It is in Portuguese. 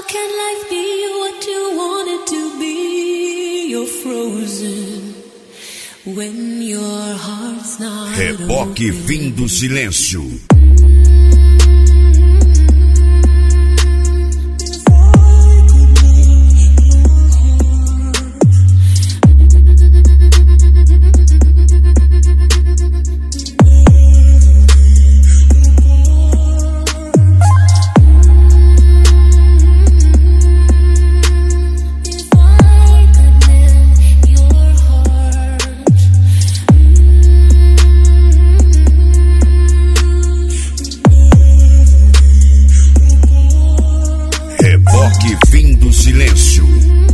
can life be what you want it to be? You're frozen when your heart's not Reboque Fim do Silêncio. Reboque Fim do Silêncio.